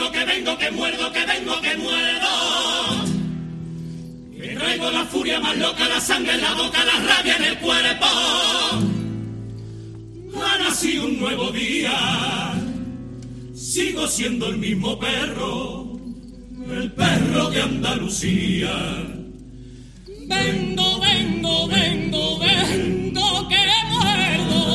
vengo, que vengo, que muerdo, que vengo, que muerdo. Que traigo la furia más loca, la sangre en la boca, la rabia en el cuerpo. Ha nacido un nuevo día, sigo siendo el mismo perro, el perro de Andalucía. Vengo, vengo, vengo, vengo, que muerdo.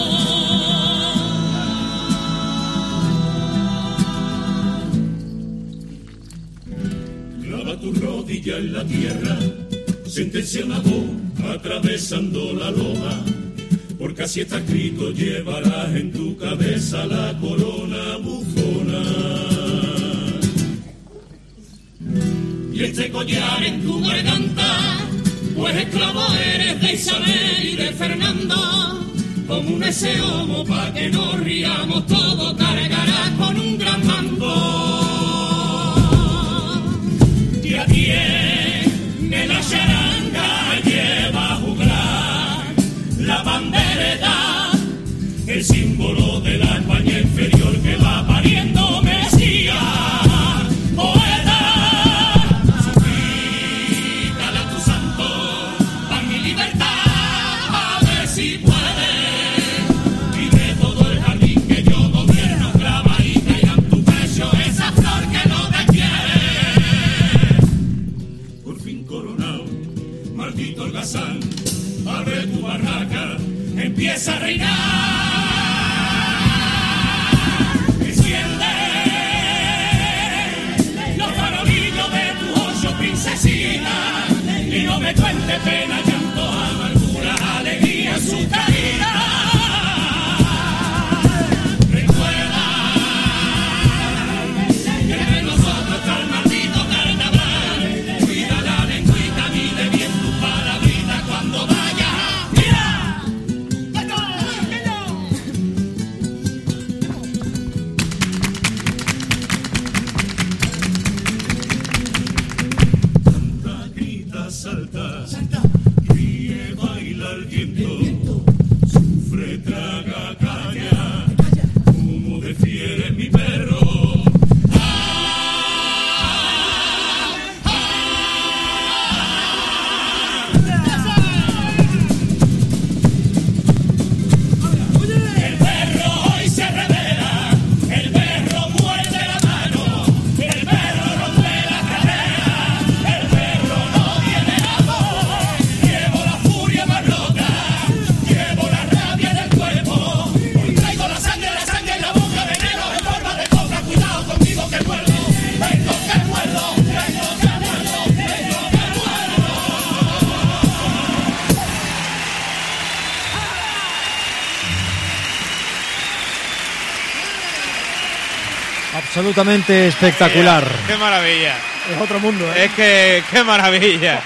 Clava tu rodilla en la tierra, sentencia una voz atravesando la loma, porque así está escrito, llevarás en tu cabeza la corona bufona. Y este collar en tu garganta, pues esclavo eres de Isabel y de Fernando. Como un ese homo pa' que nos riamos todos, cargarás con un gran mando. Y a tiene la charanga, lleva a juglar la bandereta, el símbolo de la España inferior que va pariendo Mesías. Holgazán, abre tu barraca, empieza a reinar. Enciende los farolillos de tus 8 princesitas y no me cuente pena, llanto, amargura, alegría en su caída. Recuerda que de nosotros está el maldito carnaval. Cuida la lengüita, mide bien tu palabrita cuando vaya. ¡Mira! Canta, grita, salta, ríe, baila el viento, sufre, traga, calla, como defiere mi perro. Absolutamente espectacular. ¡Qué maravilla! Es otro mundo, ¿eh? Es que, ¡qué maravilla!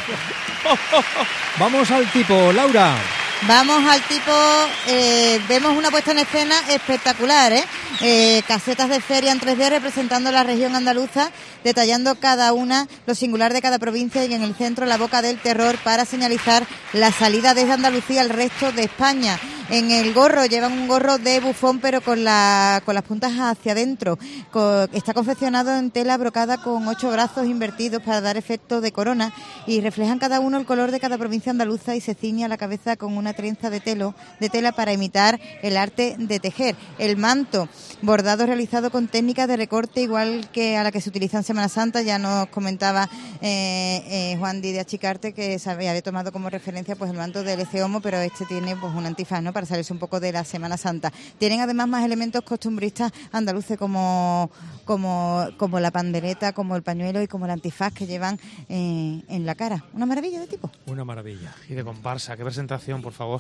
Vamos al tipo, Laura. Vamos al tipo, vemos una puesta en escena espectacular, casetas de feria en 3D representando la región andaluza, detallando cada una, lo singular de cada provincia y en el centro la boca del terror para señalizar la salida desde Andalucía al resto de España. En el gorro llevan un gorro de bufón pero con las puntas hacia adentro. Está confeccionado en tela brocada con 8 brazos invertidos para dar efecto de corona y reflejan cada uno el color de cada provincia andaluza y se ciñe a la cabeza con una trenza de tela para imitar el arte de tejer. El manto bordado realizado con técnicas de recorte igual que a la que se utiliza en Semana Santa. Ya nos comentaba Juan Di de Achicarte que había tomado como referencia pues el manto del Eceomo, pero este tiene pues un antifaz, ¿no?, para salirse un poco de la Semana Santa. Tienen además más elementos costumbristas andaluces como la pandereta, como el pañuelo y como el antifaz que llevan en la cara. Una maravilla de tipo. Una maravilla. Y de comparsa, qué presentación, por favor.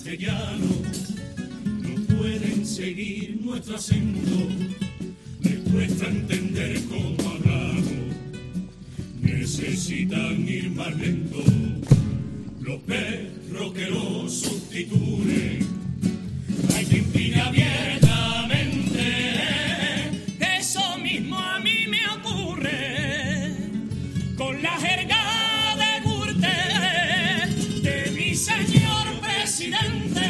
No pueden seguir nuestro acento, nuestro cuesta entender cómo hablamos, necesitan ir más lento. Los perros que los sustituyen, hay que impide abiertamente. Eso mismo a mí me ocurre con la jerga de Gürtel de mi señor presidente.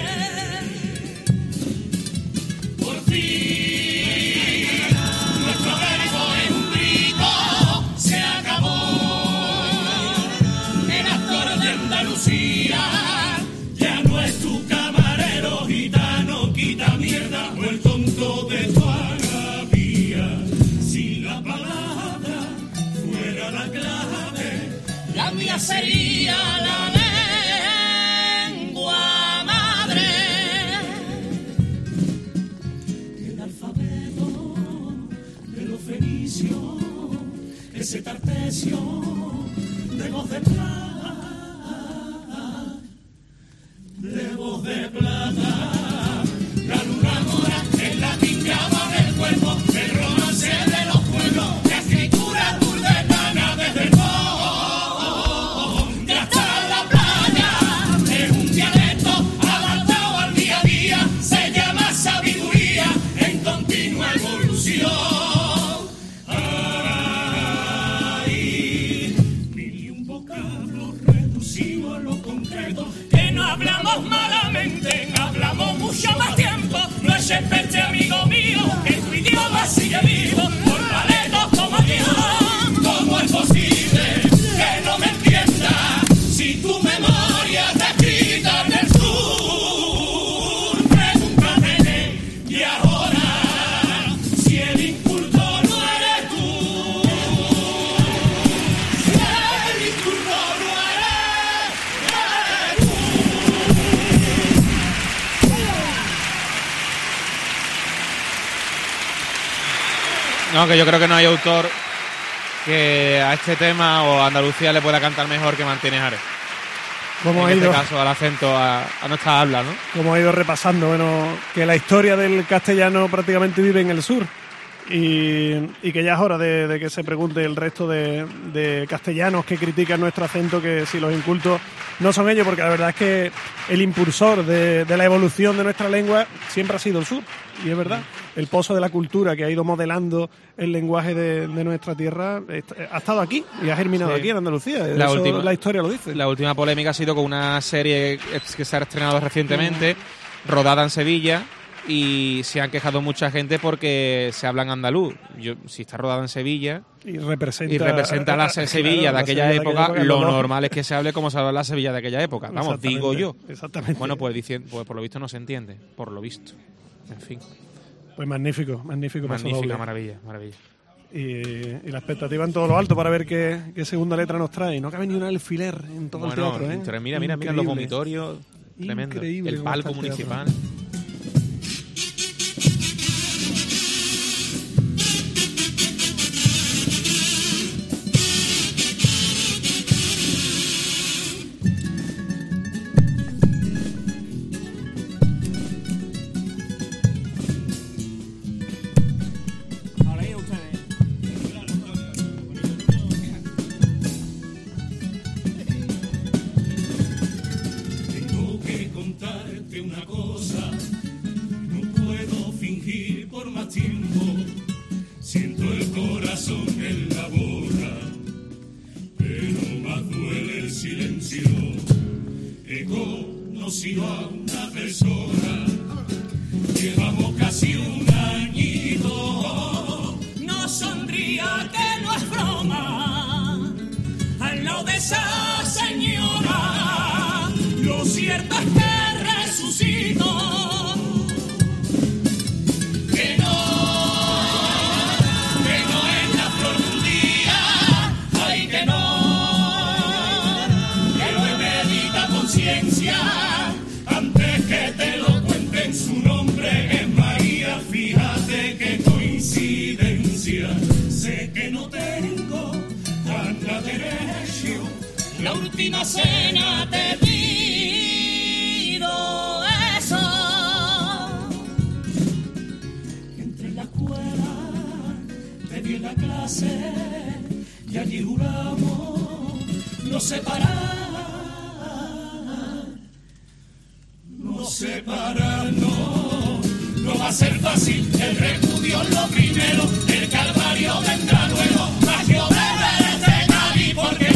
Por fin, nuestro verbo es un grito, se acabó. El actor de Andalucía ya no es tu camarero gitano, quita mierda, o el tonto de tu agravía. Si la palabra fuera la clave, la mía sería la lengua madre. El alfabeto de los fenicios, ese tartesio de voz de plata, de voz de plata. La luna mora es la pingaba del cuerpo, el romance de los pueblos, la escritura turdetana desde el monte hasta la playa. Es un dialecto adaptado al día a día, se llama sabiduría en continua evolución. Ay, mil y un vocablos reducidos a lo concreto, que no hablamos malamente, hablamos mucho más tiempo. No es especie, amigo mío, que tu idioma sigue vivo por paletos como yo. ¿Cómo es posible que no me entiendas si tu memoria está escrita en el sur? Pregúntate, y ahora, si el inculto no eres tú. Si el inculto no eres tú. No, que yo creo que no hay autor que a este tema o a Andalucía le pueda cantar mejor que Martínez Ares. Como ha En ido, este caso, al acento, a nuestra habla, ¿no? como ha ido repasando, bueno, que la historia del castellano prácticamente vive en el sur y que ya es hora de que se pregunte el resto de castellanos que critican nuestro acento, que si los incultos no son ellos, porque la verdad es que el impulsor de la evolución de nuestra lengua siempre ha sido el sur, y es verdad. El pozo de la cultura que ha ido modelando el lenguaje de nuestra tierra ha estado aquí y ha germinado Sí. aquí en Andalucía. La Historia lo dice. La última polémica ha sido con una serie que se ha estrenado recientemente, rodada en Sevilla, y se han quejado mucha gente porque se habla en andaluz. Si está rodada en Sevilla Y representa la Sevilla claro, de aquella época, lo no. normal es que se hable como se habla en la Sevilla de aquella época. Vamos, digo yo. Exactamente. Bueno, pues por lo visto no se entiende, por lo visto. En fin, Pues magnífico paso magnífica, doble. maravilla. Y la expectativa en todo lo alto para ver qué segunda letra nos trae. No cabe ni un alfiler en todo el teatro, ¿eh? Mira los Increíble. vomitorios, tremendo. Increíble El cómo palco está el teatro. municipal. Tengo que contarte una cosa, no puedo fingir por más tiempo, siento el corazón en la boca, pero más duele el silencio. He conocido a una persona, llevamos casi un añito, no sonría que no es broma, al lado de esa señora, lo cierto es que resucito, que no es la flor de un día, ay que lo he medita conciencia, antes que te lo cuenten su nombre es María, fíjate qué coincidencia, sé que no tengo tanta derecho, la última cena te pido eso. Entre la escuela nacer y allí juramos no separarnos, no va a ser fácil, el repudio es lo primero, el calvario vendrá luego, mas yo beberé de Cádiz porque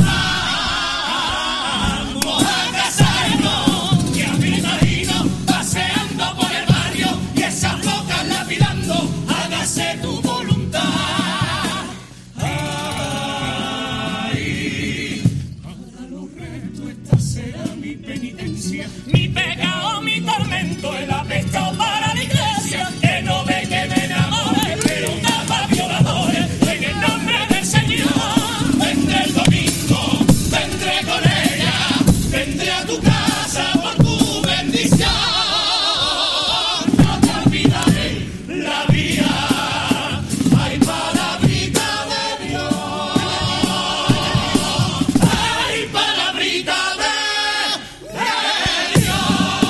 vamos a casarnos, y a mí me imagino paseando por el barrio y esas locas lapidando, hágase tu voluntad. Ay, para los restos esta será mi penitencia, mi pecado, mi tormento, el apesto para la iglesia, que no ve que me enamore, pero una pa' violadores, en el nombre del Señor. Vendré el domingo, vendré con ella, vendré a tu casa por tu bendición. No te olvidaré la vía, ay, palabrita de Dios, ay, palabrita de Dios.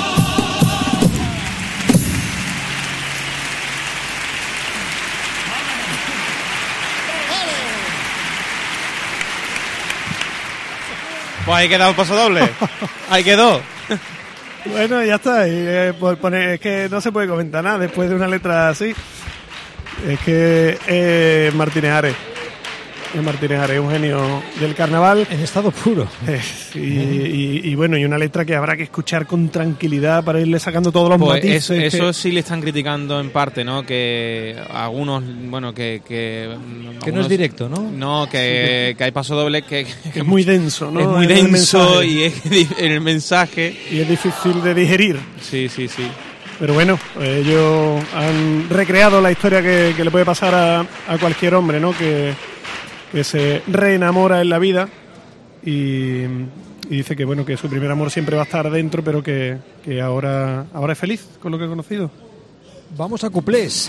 Pues ahí queda un paso doble. Ahí quedó. Bueno, ya está. Y, por poner, es que no se puede comentar nada después de una letra así. Es que Martínez Ares. Martínez Ares, un genio del carnaval. En estado puro. Y bueno, y una letra que habrá que escuchar con tranquilidad para irle sacando todos los Pues matices. eso sí le están criticando en parte, ¿no? Que algunos, bueno, que no es directo, ¿no? No, que hay paso doble que es muy denso, ¿no? Es muy En el denso mensaje. y es en el mensaje. Y es difícil de digerir. Sí. Pero bueno, ellos han recreado la historia que le puede pasar a cualquier hombre, ¿no? Que se reenamora en la vida y dice que bueno, que su primer amor siempre va a estar dentro, pero que ahora es feliz con lo que ha conocido. Vamos a cuplés.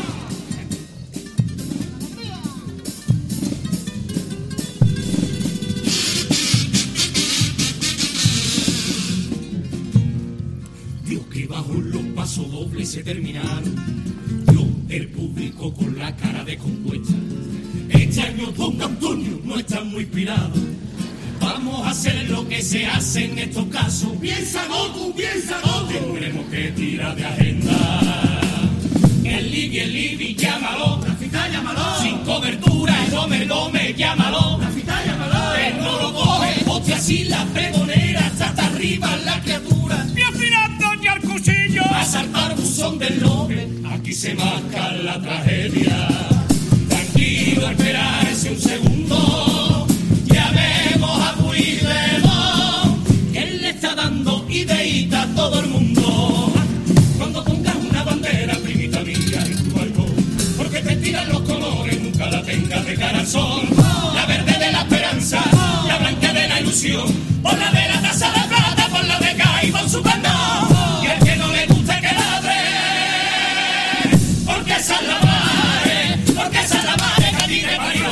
Dios, que bajo los pasos dobles se terminaron. Yo, el público con la cara descompuesta. Este año Don Antonio no está muy inspirado. Vamos a hacer lo que se hace en estos casos. Piensa Goku, piensa Goku. Tendremos que tirar de agenda. El Libby, llámalo. Rafita, llámalo. Sin cobertura, el Gómez, llámalo. Rafita, llámalo. Él no lo coge, hostia, así la pregonera, hasta arriba la criatura. Y afilando ya el cuchillo. A saltar buzón del Lobe, aquí se marca la tragedia. Tranquilo, esperarse un segundo. Llamemos a Puigdemont, que él le está dando ideita a todo el mundo. Cuando pongas una bandera, primita mía, en tu balcón, porque te tiran los colores, nunca la tengas de cara al sol. La verde de la esperanza, la blanca de la ilusión, por la de la taza de plata, por la de Caibón su pendón. Y el que no le guste que ladre, porque esa es la madre, porque esa es la madre que a ti te parió.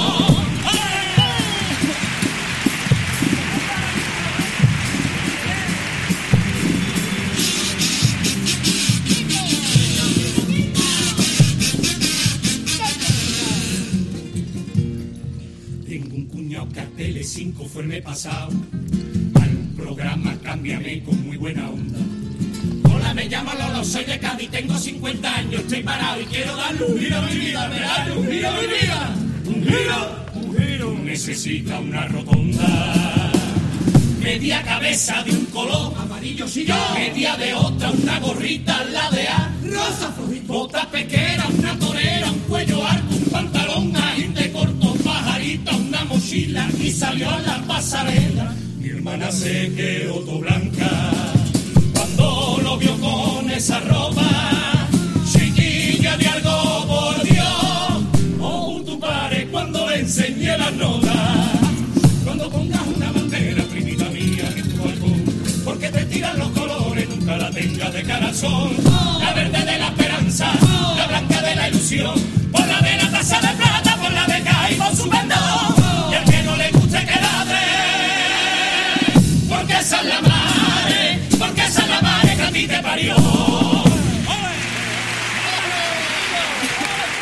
Tengo un cuñado que a Tele5 fue el mes pasado para un programa Cámbiame con muy buena onda. Hola, me llamo Lolo, soy de Cádiz, tengo 50 años, estoy parado y quiero darle un giro a mi vida, me darle un giro a mi vida. Un giro, necesita una rotonda. Media cabeza de un color amarillo sillón, media de otra, una gorrita ladeada, rosa flojita, botas pequeras, una torera, un cuello alto, un pantalón agente corto, pajarita, una mochila y salió a la pasarela. Mi hermana se quedó todo blanca cuando lo vio con esa ropa. Chiquilla de algo, por Dios, oh, tu padre cuando le enseñé las notas. Cuando pongas una bandera, primita mía, en tu balcón, porque te tiran los colores, nunca la tengas de cara al sol. La verde de la esperanza, la blanca de la ilusión, por la de la taza de plata, por la de Caibón su pendón. Y el que no le guste que ladre, porque esa es la madre, porque esa es la madre que a ti te parió.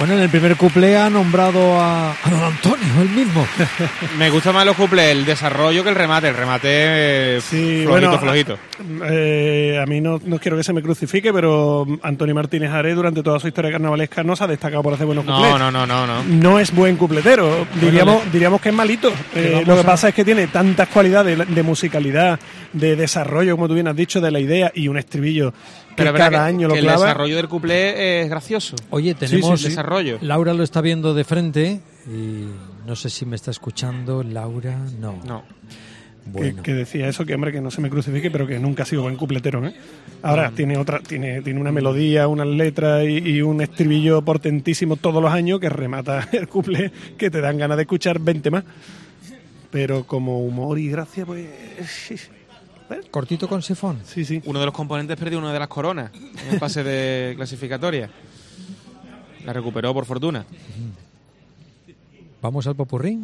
Bueno, en el primer cuplé ha nombrado a don Antonio, él mismo. Me gusta más los cuplés, el desarrollo que el remate. El remate Sí, flojito. A mí no quiero que se me crucifique, pero Antonio Martínez Are durante toda su historia carnavalesca no se ha destacado por hacer buenos cuplés. No. No es buen cupletero, diríamos que es malito. Lo que pasa es que tiene tantas cualidades de musicalidad, de desarrollo, como tú bien has dicho, de la idea y un estribillo que cada año lo clava. El desarrollo del cuplé es gracioso. Oye, tenemos sí. Desarrollo. Laura lo está viendo de frente y no sé si me está escuchando. Laura, no. Bueno. Que decía eso, que hombre, que no se me crucifique, pero que nunca ha sido buen cupletero, ¿eh? Ahora tiene una melodía, unas letras y un estribillo portentísimo todos los años que remata el cuplé, que te dan ganas de escuchar 20 más. Pero como humor y gracia, pues... Cortito con sifón. Sí. Uno de los componentes perdió una de las coronas en el pase de clasificatoria. La recuperó por fortuna. Vamos al popurrí.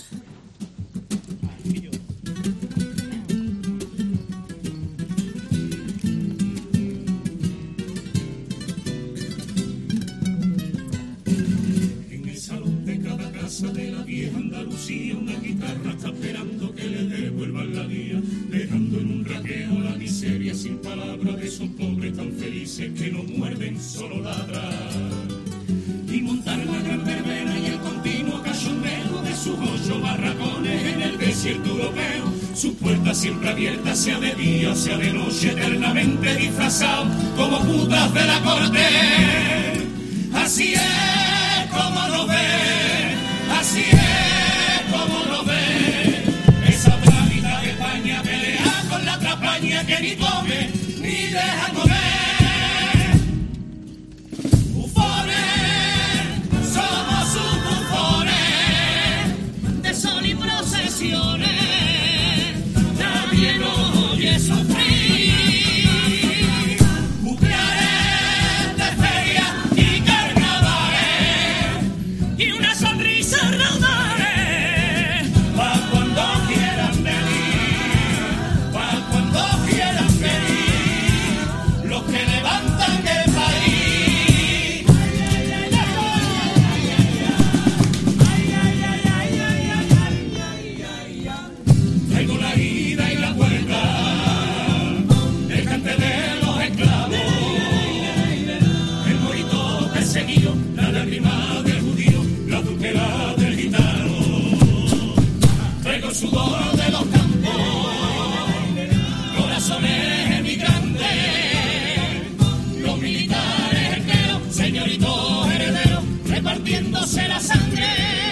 En el salón de cada casa de la vieja Andalucía, una guitarra está esperando que le devuelvan la guía, dejando en un raqueo la miseria sin palabras de esos pobres tan felices que no muerden, solo ladran. Y montar la gran verbena y el continuo cachondeo de sus 8 barracones en el desierto europeo, sus puertas siempre abiertas, sea de día, sea de noche, eternamente disfrazados como putas de la corte. Así es como lo ve, así es como lo ve, esa otra mitad de España pelea con la otra España que ni come ni deja comer. Somos sus bufones de sol y procesiones, nadie nos oye sufrir. Cumpleaños de feria y carnavales y una sonrisa raudales, pa' cuando quieran venir, pa' cuando quieran venir, los que levantan el país. Traigo la ida y la vuelta, el cante de los esclavos, el morito perseguido, la lágrima del judío, la dulquera del gitano. Traigo el sudor de los campos, corazones emigrantes, los militares enteros, señoritos herederos, repartiéndose la sangre.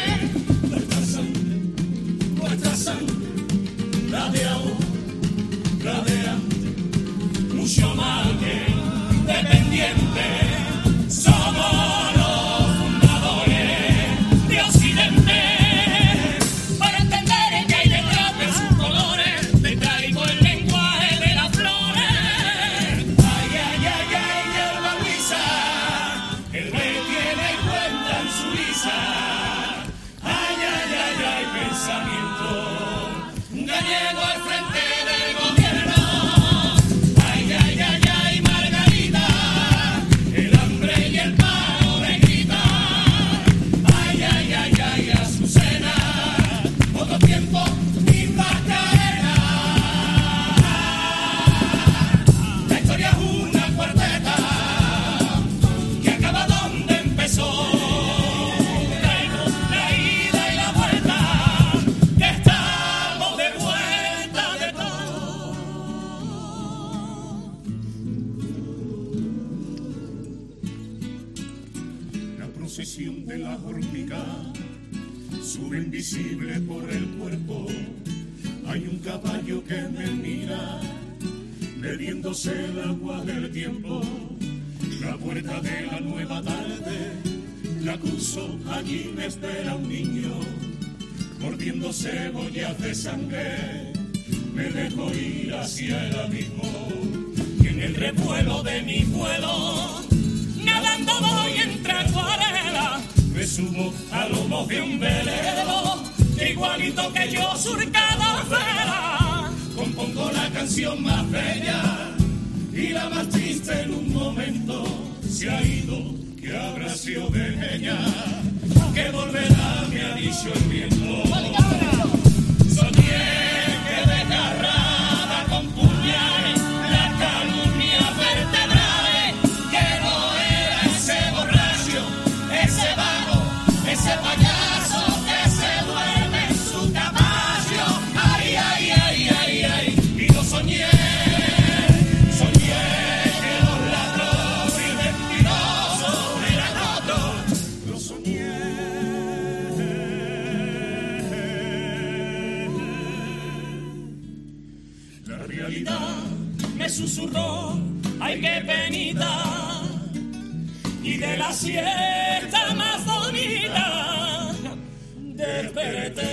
Nuestra sangre, la de ahora, la de antes, mucho más que independiente, somos los fundadores de Occidente. Para entender que hay detrás de sus colores, te traigo el lenguaje de las flores. Ay, ay, ay, ay, hierba Luisa, el rey tiene cuenta en su lisa. Ay, ay, ay, ay, pensamiento gallego al frente del gobierno. Ay, ay, ay, ay, Margarita, el hambre y el paro le gritan. Ay, ay, ay, ay, Azucena, otro tiempo y Macarena. La historia es una cuarteta que acaba donde empezó. Traigo la ida y la vuelta, que estamos de vuelta de todo. La procesión de la hormiga sube invisible por el cuerpo. Hay un caballo que me mira, bebiéndose el agua del tiempo. La puerta de la nueva tarde la cruzo, allí me espera un niño, mordiendo cebollas de sangre. Me dejo ir hacia el abismo y en el revuelo de mi vuelo, nadando voy entre acuarelas, me subo a lomos de un velero, igualito que yo surcada vela. Compongo la canción más bella y la más triste en un momento se ha ido que habrá sido de ella, que volverá, me ha dicho el viento. Soñé que desgarrada con puñales las calumnias vertebrales, que no era ese borracho, ese vago, ese payaso que se duerme en su caballo. Ay, ay, ay, ay, ay, y lo soñé. Me susurró, ay qué penita, y de la siesta más bonita desperté.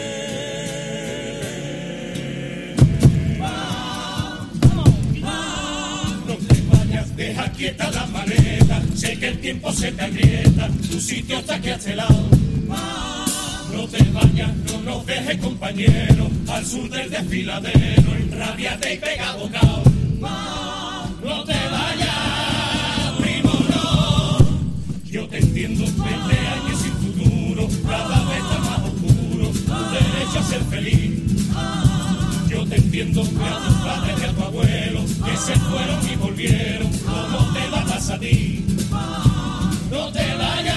No te vayas, deja quieta la maleta, sé que el tiempo se te agrieta, tu sitio está aquí a este lado. No te vayas, no nos dejes compañero, al sur del desfiladero, enrabiate y pega bocao. No te vayas, primo, no. Yo te entiendo, 20 años sin futuro, cada vez está más oscuro, tu derecho a ser feliz. Yo te entiendo, que a tus padres y a tu abuelo, que se fueron y volvieron, ¿cómo te va a pasar a ti? No te vayas.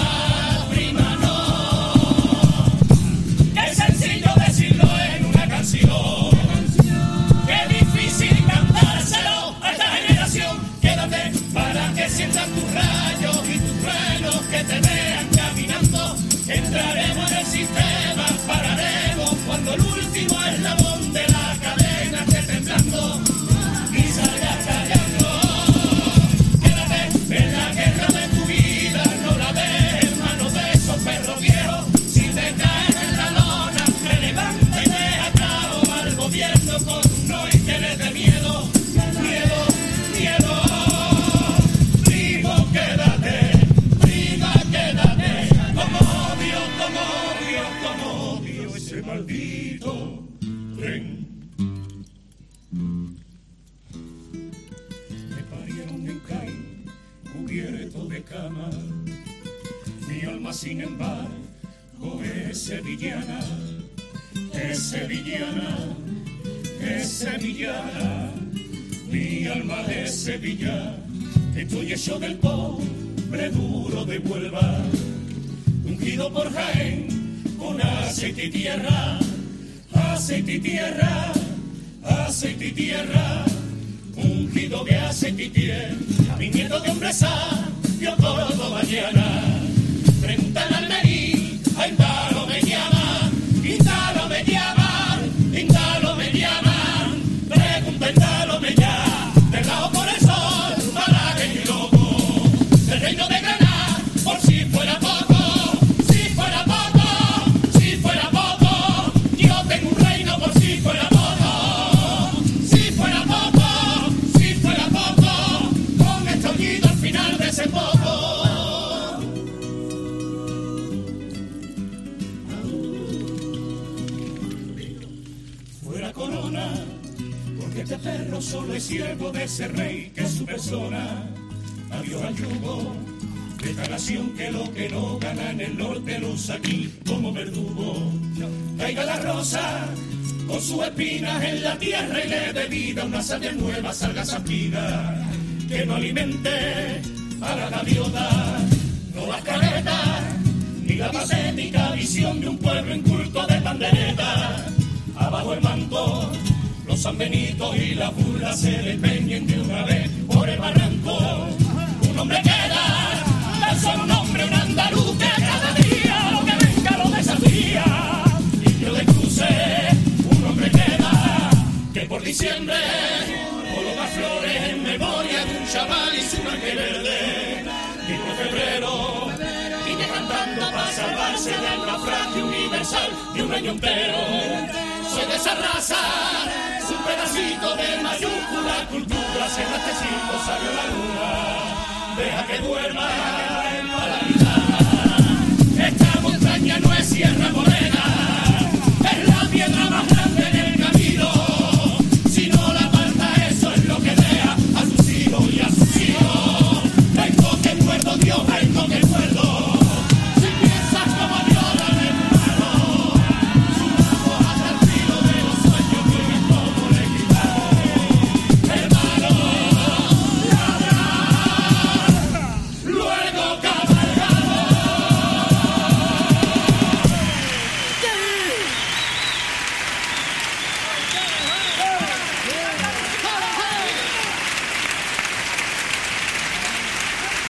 Qué difícil cantárselo a esta generación. Quédate para que sientas tus rayos y tus truenos, que te vean caminando. Entraremos en el sistema, pararemos cuando el último eslabón de la cadena esté temblando y salgas callando. Quédate en la guerra de tu vida, no la dejes en manos de esos perros viejos. Si te caes en la lona, te levanta y deja claro al gobierno con no y que les dé miedo, miedo, miedo. Primo, quédate, prima, quédate, como odio ese maldito tren. Me parieron en Caín, cubierto de cama, mi alma sin embargo es sevillana, es sevillana, es sevillana, mi alma es sevillana. Estoy hecho del pobre duro de Huelva, ungido por Jaén con aceite y tierra, aceite y tierra, aceite y tierra, ungido de aceite y tierra. Mi nieto de hombre sabio cordobaniana, preguntan al Almerí, a Intalo me llaman, Intalo me llaman, Intalo me llaman, pregunta Intalo me llaman, del lado por el sol, Malagueño y loco, del reino de Granada, por si fuera poco, si fuera poco, si fuera poco, yo tengo un reino por si fuera poco, si fuera poco, si fuera poco, con este oído al final de ese poco. Corona, porque este perro solo es siervo de ese rey que es su persona. Adiós al yugo de esta nación que lo que no gana en el norte lo usa aquí como verdugo. Caiga la rosa con sus espinas en la tierra y le dé vida una savia nueva, salga zampida, que no alimente a la gaviota, no las caretas ni la patética visión de un pueblo inculto de pandereta. Abajo el manto, los sanbenitos y la burla se despeñen de una vez por el barranco. Un hombre queda, tan solo un hombre, un andaluz que cada día lo que venga lo desafía. Y yo de cruce, un hombre queda, que por diciembre coloca flores en memoria de un chaval y su ángel verde. Y por febrero, viene cantando para salvarse del naufragio universal de un año entero. Soy de esa raza, un pedacito de mayúscula cultura, se este circo salió la luna, deja que duerma.